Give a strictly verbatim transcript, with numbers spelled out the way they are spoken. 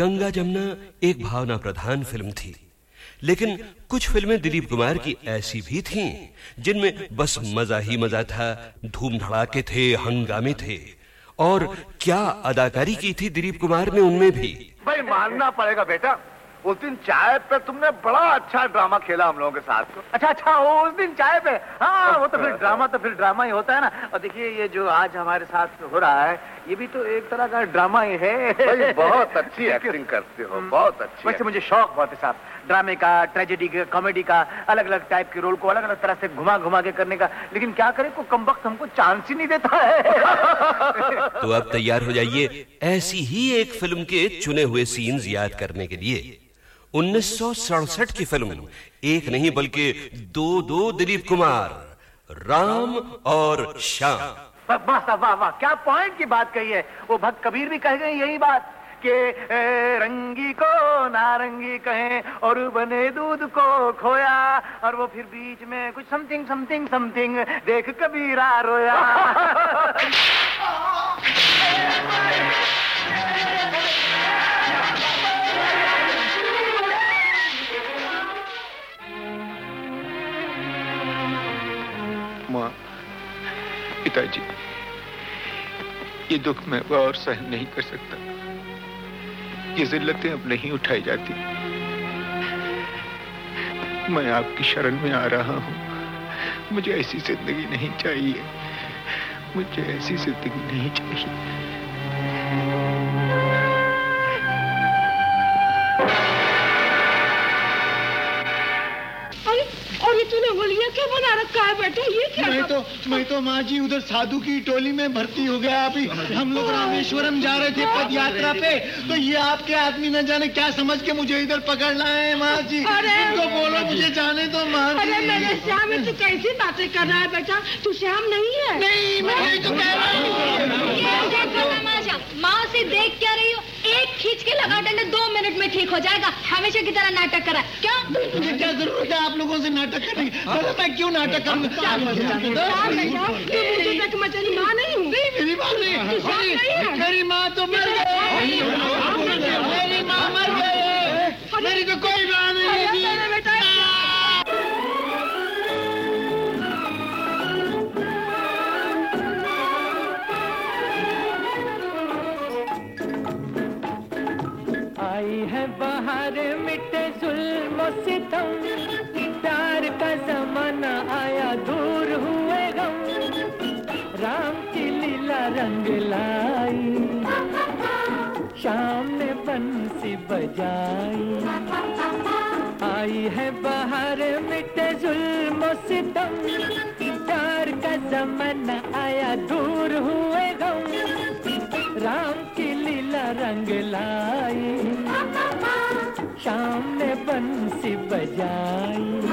गंगा जमुना एक भावना प्रधान फिल्म थी, लेकिन कुछ फिल्में दिलीप कुमार की ऐसी भी थीं जिनमें बस मजा ही मजा था, धूम धड़ाके थे, हंगामे थे। और क्या अदाकारी की थी दिलीप कुमार ने उनमें भी। भाई मानना पड़ेगा बेटा, उस दिन चाय पे तुमने बड़ा अच्छा ड्रामा खेला हम लोगों के साथ। अच्छा अच्छा उस दिन चाय पे, हाँ वो तो फिर ड्रामा तो फिर ड्रामा ही होता है ना। और देखिए ये जो आज हमारे साथ हो रहा है ये भी तो एक तरह का ड्रामा ही है। भाई बहुत अच्छी एक्टिंग करते हो, बहुत अच्छी। वैसे मुझे शौक बहुत है साहब ड्रामे का, ट्रेजेडी का, कॉमेडी का, अलग अलग टाइप के रोल को अलग अलग तरह से घुमा घुमा के करने का, लेकिन क्या करे को कमबख्त हमको चांस ही नहीं देता है। तो अब तैयार हो जाइए ऐसी ही एक फिल्म के चुने हुए सीन्स याद करने के लिए। उन्नीस सौ सड़सठ की फिल्म, एक नहीं बल्कि दो दो दिलीप कुमार, राम और श्याम। वाह वाह वाह, क्या पॉइंट की बात कही है। वो भक्त कबीर भी कह गए यही बात कि रंगी को नारंगी कहें और बने दूध को खोया, और वो फिर बीच में कुछ समथिंग समथिंग समथिंग देख कबीरा रोया। माँ, पिताजी, ये दुख मैं और सहन नहीं कर सकता। ये जिल्लतें अब नहीं उठाई जाती। मैं आपकी शरण में आ रहा हूँ। मुझे ऐसी जिंदगी नहीं चाहिए, मुझे ऐसी जिंदगी नहीं चाहिए। क्या बना रखा है बेटा, ये क्या? मैं तो मैं तो माँ जी उधर साधु की टोली में भर्ती हो गया। अभी हम लोग रामेश्वरम जा रहे थे पद यात्रा पे, तो ये आपके आदमी न जाने क्या समझ के मुझे इधर पकड़ लाए हैं माँ जी। तो बोलो मुझे जाने दो माँ जी। अरे मेरे श्याम, तू कैसी बातें कर रहा है बेटा? तू श्याम नहीं है। नहीं, मैं नहीं तो कह रहा हूँ। माँ से देख क्या रही हो? एक खींच के लगा डंडे, दो मिनट में ठीक हो जाएगा। हमेशा की तरह नाटक करा क्या? मुझे क्या जरूरत है आप लोगों से नाटक करने की? मैं क्यों नाटक करूँ? तेरी माँ नहीं हूँ। मेरी माँ नहीं, मेरी माँ तो मर गई। मेरी माँ मर गई, मेरी तो कोई माँ नहीं है। आई है बाहर मिटे जुल्म सितम, प्यार का जमाना आया दूर हुए गम, राम की लीला रंग लाई, शाम ने बंसी बजाई। आई है बाहर मिटे जुल्म सितम, प्यार का जमाना आया दूर हुए गम, राम की लीला रंग लाई, शाम ने बंसी बजाई।